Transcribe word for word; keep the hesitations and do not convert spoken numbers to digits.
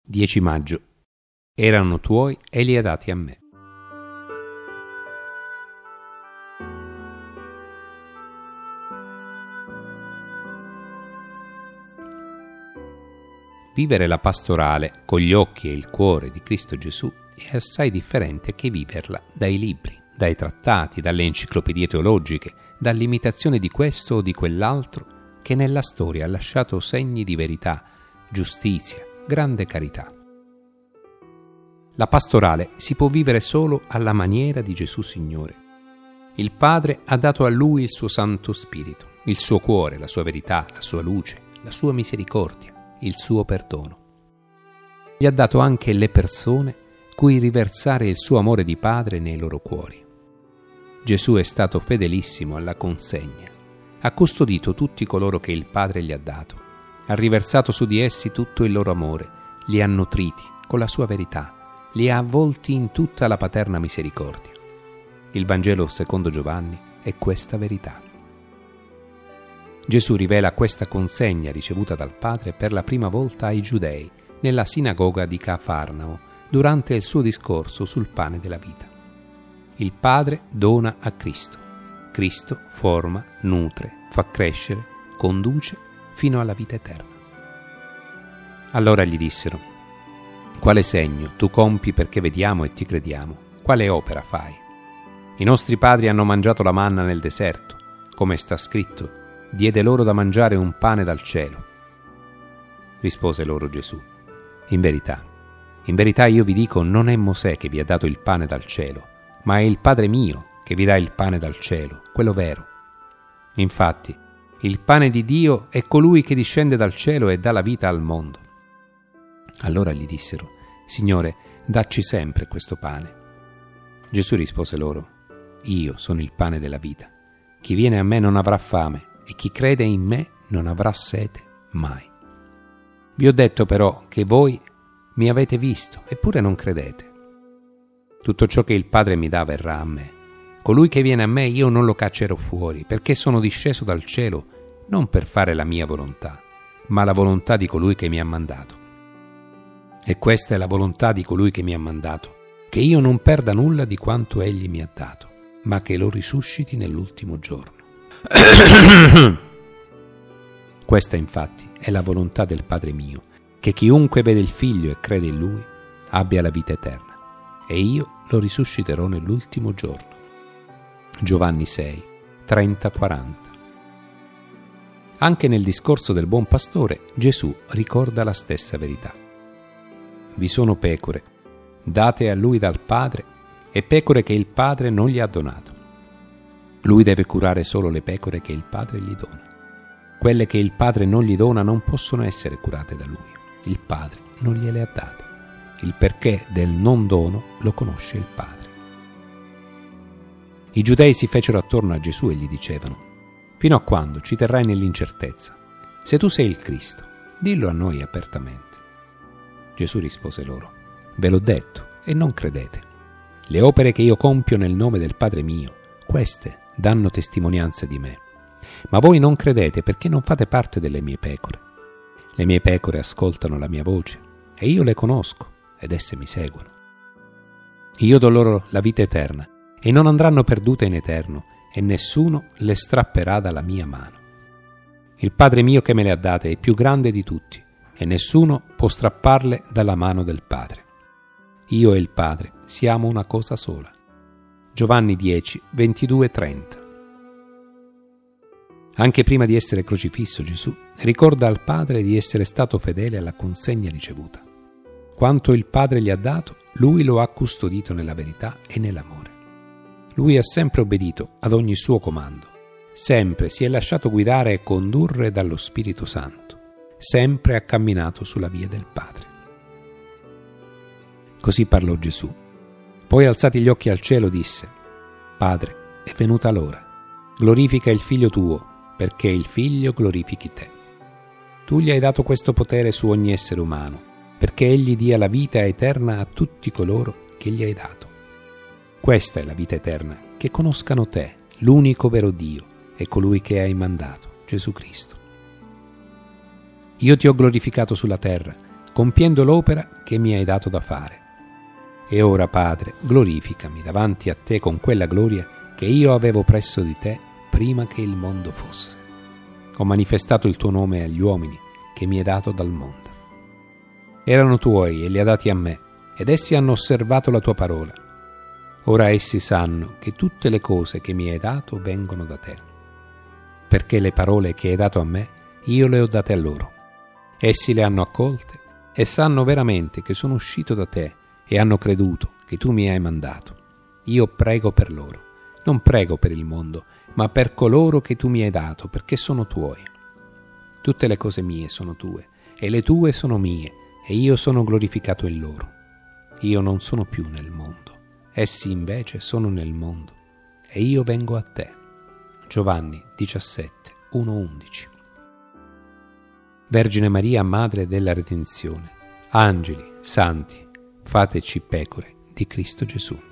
dieci maggio. Erano tuoi e li hai dati a me. Vivere la pastorale con gli occhi e il cuore di Cristo Gesù è assai differente che viverla dai libri, dai trattati, dalle enciclopedie teologiche, dall'imitazione di questo o di quell'altro che nella storia ha lasciato segni di verità, giustizia, grande carità. La pastorale si può vivere solo alla maniera di Gesù Signore. Il Padre ha dato a Lui il suo Santo Spirito, il suo cuore, la sua verità, la sua luce, la sua misericordia, il suo perdono. Gli ha dato anche le persone cui riversare il suo amore di Padre nei loro cuori. Gesù è stato fedelissimo alla consegna, ha custodito tutti coloro che il Padre gli ha dato, ha riversato su di essi tutto il loro amore, li ha nutriti con la sua verità, li ha avvolti in tutta la paterna misericordia. Il Vangelo secondo Giovanni è questa verità. Gesù rivela questa consegna ricevuta dal Padre per la prima volta ai Giudei nella sinagoga di Cafarnao durante il suo discorso sul pane della vita. Il Padre dona a Cristo. Cristo forma, nutre, fa crescere, conduce fino alla vita eterna. Allora gli dissero: quale segno tu compi perché vediamo e ti crediamo? Quale opera fai? I nostri padri hanno mangiato la manna nel deserto, come sta scritto, diede loro da mangiare un pane dal cielo. Rispose loro Gesù: in verità, in verità io vi dico, non è Mosè che vi ha dato il pane dal cielo, ma è il Padre mio che vi dà il pane dal cielo, quello vero. Infatti, il pane di Dio è colui che discende dal cielo e dà la vita al mondo. Allora gli dissero: Signore, dacci sempre questo pane. Gesù rispose loro: io sono il pane della vita. Chi viene a me non avrà fame, e chi crede in me non avrà sete mai. Vi ho detto però che voi mi avete visto, eppure non credete. Tutto ciò che il Padre mi dà verrà a me. Colui che viene a me io non lo caccerò fuori, perché sono disceso dal cielo non per fare la mia volontà, ma la volontà di colui che mi ha mandato. E questa è la volontà di colui che mi ha mandato, che io non perda nulla di quanto egli mi ha dato, ma che lo risusciti nell'ultimo giorno. Questa infatti è la volontà del Padre mio, che chiunque vede il Figlio e crede in Lui abbia la vita eterna, e io lo risusciterò nell'ultimo giorno. Giovanni sei, trenta quaranta. Anche nel discorso del buon pastore Gesù ricorda la stessa verità. Vi sono pecore date a lui dal Padre e pecore che il Padre non gli ha donato. Lui deve curare solo le pecore che il Padre gli dona. Quelle che il Padre non gli dona non possono essere curate da lui. Il Padre non gliele ha date. Il perché del non dono lo conosce il Padre. I giudei si fecero attorno a Gesù e gli dicevano: fino a quando ci terrai nell'incertezza? Se tu sei il Cristo, dillo a noi apertamente. Gesù rispose loro: ve l'ho detto e non credete. Le opere che io compio nel nome del Padre mio, queste danno testimonianza di me. Ma voi non credete perché non fate parte delle mie pecore. Le mie pecore ascoltano la mia voce e io le conosco ed esse mi seguono. Io do loro la vita eterna e non andranno perdute in eterno e nessuno le strapperà dalla mia mano. Il Padre mio che me le ha date è più grande di tutti e nessuno può strapparle dalla mano del Padre. Io e il Padre siamo una cosa sola. Giovanni dieci, ventidue trenta. Anche prima di essere crocifisso, Gesù ricorda al Padre di essere stato fedele alla consegna ricevuta. Quanto il Padre gli ha dato, lui lo ha custodito nella verità e nell'amore. Lui ha sempre obbedito ad ogni suo comando, sempre si è lasciato guidare e condurre dallo Spirito Santo, sempre ha camminato sulla via del Padre. Così parlò Gesù. Poi, alzati gli occhi al cielo, disse: Padre, è venuta l'ora. Glorifica il Figlio tuo, perché il Figlio glorifichi te. Tu gli hai dato questo potere su ogni essere umano, perché egli dia la vita eterna a tutti coloro che gli hai dato. Questa è la vita eterna, che conoscano te, l'unico vero Dio, e colui che hai mandato, Gesù Cristo. Io ti ho glorificato sulla terra, compiendo l'opera che mi hai dato da fare. E ora, Padre, glorificami davanti a te con quella gloria che io avevo presso di te prima che il mondo fosse. Ho manifestato il tuo nome agli uomini che mi hai dato dal mondo. Erano tuoi e li ha dati a me, ed essi hanno osservato la tua parola. Ora essi sanno che tutte le cose che mi hai dato vengono da te, perché le parole che hai dato a me io le ho date a loro. Essi le hanno accolte e sanno veramente che sono uscito da te e hanno creduto che tu mi hai mandato. Io prego per loro, non prego per il mondo, ma per coloro che tu mi hai dato, perché sono tuoi. Tutte le cose mie sono tue, e le tue sono mie, e io sono glorificato in loro. Io non sono più nel mondo, essi invece sono nel mondo, e io vengo a te. Giovanni diciassette, uno undici. Vergine Maria, Madre della Redenzione, angeli, santi, fateci pecore di Cristo Gesù.